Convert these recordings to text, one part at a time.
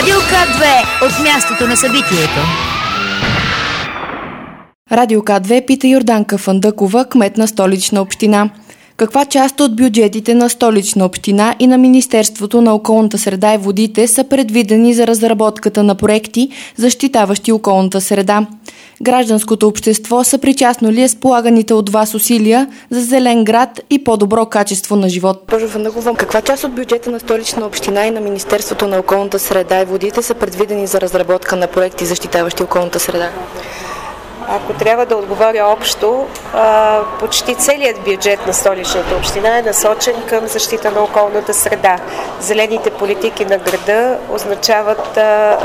Радио К2 от мястото на събитието. Радио К2 пита Йорданка Фандъкова, кмет на Столична община. Каква част от бюджетите на Столична община и на Министерството на околната среда и водите са предвидени за разработката на проекти, защитаващи околната среда? Гражданското общество съпричастно ли е с полаганите от вас усилия за зелен град и по-добро качество на живот? Госпожо Фандъкова, каква част от бюджета на Столична община и на Министерството на околната среда и водите са предвидени за разработка на проекти, защитаващи околната среда? Ако трябва да отговоря общо, почти целият бюджет на Столичната община е насочен към защита на околната среда. Зелените политики на града означават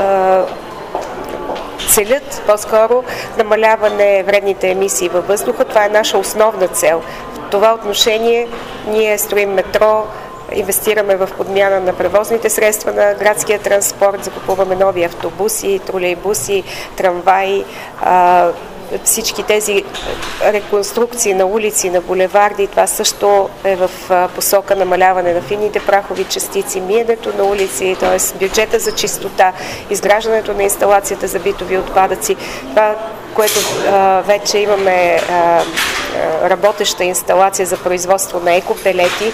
целят по-скоро намаляване вредните емисии във въздуха. Това е наша основна цел. В това отношение ние строим метро, инвестираме в подмяна на превозните средства на градския транспорт, закупуваме нови автобуси, тролейбуси, трамваи, всички тези реконструкции на улици, на булеварди, това също е в посока намаляване на финните прахови частици, миенето на улици, т.е. бюджета за чистота, изграждането на инсталацията за битови отпадъци. Това, което вече имаме работеща инсталация за производство на екопелети,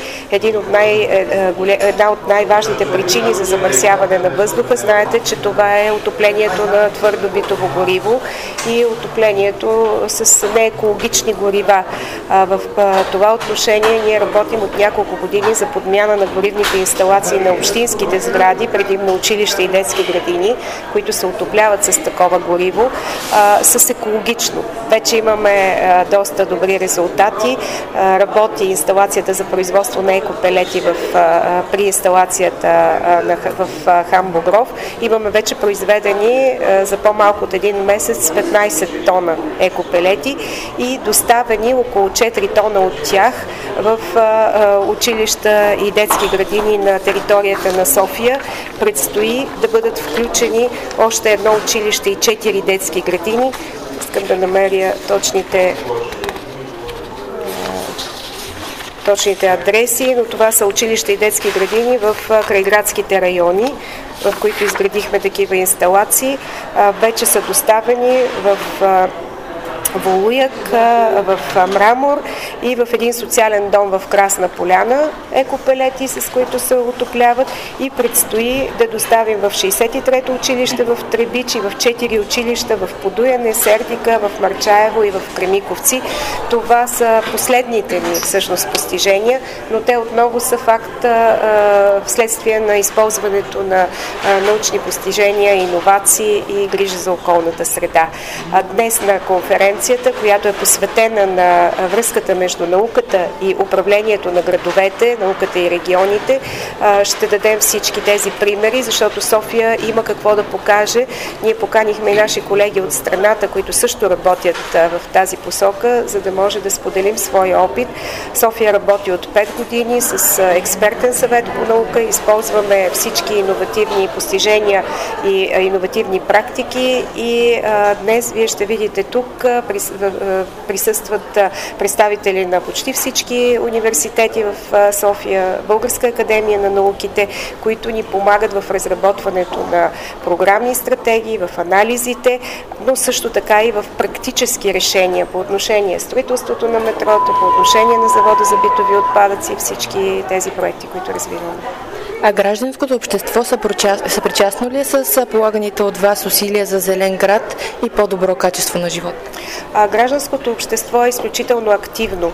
една от най-важните причини за замърсяване на въздуха. Знаете, че това е отоплението на твърдо битово гориво и отоплението с неекологични горива. В това отношение ние работим от няколко години за подмяна на горивните инсталации на общинските сгради, предимно училища и детски градини, които се отопляват с такова гориво, с екологично. Вече имаме доста добри резултати. Работи инсталацията за производство на екопелети при инсталацията в Хан Богров. Имаме вече произведени за по-малко от един месец 15 тона екопелети и доставени около 4 тона от тях в училища и детски градини на територията на София. Предстои да бъдат включени още едно училище и 4 детски градини. Искам да намеря точните адреси, но това са училища и детски градини в крайградските райони, в които изградихме такива инсталации. Вече са доставени в Волуяк, в Мрамор и в един социален дом в Красна Поляна екопелети, с които се отопляват, и предстои да доставим в 63-то училище в Требич и в 4 училища в Подуяне, Сердика, в Марчаево и в Кремиковци. Това са последните ни всъщност постижения, но те отново са факт вследствие на използването на научни постижения, иновации и грижа за околната среда. Днес на конференцията, която е посветена на връзката между науката и управлението на градовете, науката и регионите, ще дадем всички тези примери, защото София има какво да покаже. Ние поканихме и наши колеги от страната, които също работят в тази посока, за да може да споделим своя опит. София работи от 5 години с експертен съвет по наука, използваме всички иновативни постижения и иновативни практики и днес вие ще видите тук присъстват представители на почти всички университети в София, Българска академия на науките, които ни помагат в разработването на програмни и стратегии, в анализите, но също така и в практически решения по отношение строителството на метрото, по отношение на завода за битови отпадъци и всички тези проекти, които развиваме. А гражданското общество съпричастно ли е с полаганите от вас усилия за зелен град и по-добро качество на живот? Гражданското общество е изключително активно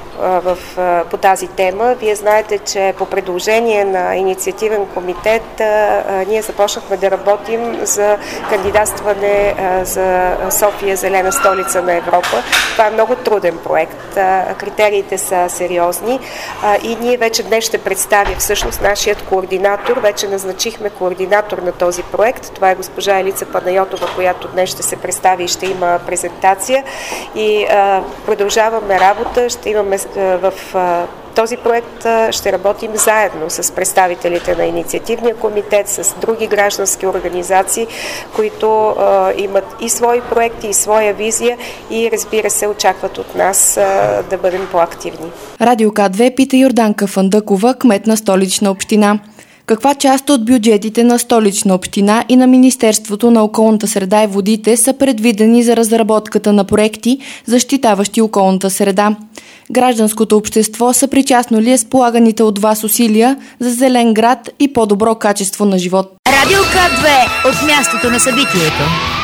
по тази тема. Вие знаете, че по предложение на инициативен комитет ние започнахме да работим за кандидатстване за София зелена столица на Европа. Това е много труден проект. Критериите са сериозни и ние вече днес ще представим всъщност нашият координатор. Вече назначихме координатор на този проект. Това е госпожа Елица Панайотова, която днес ще се представи и ще има презентация. И продължаваме работа. Ще имаме в този проект ще работим заедно с представителите на инициативния комитет, с други граждански организации, които имат и свои проекти, и своя визия и, разбира се, очакват от нас да бъдем по-активни. Радио К2 пита Йорданка Фандъкова, кмет на Столична община. Каква част от бюджетите на Столична община и на Министерството на околната среда и водите са предвидени за разработката на проекти, защитаващи околната среда? Гражданското общество съпричастно ли е с полаганите от вас усилия за зелен град и по-добро качество на живот? Радио К2 от мястото на събитието.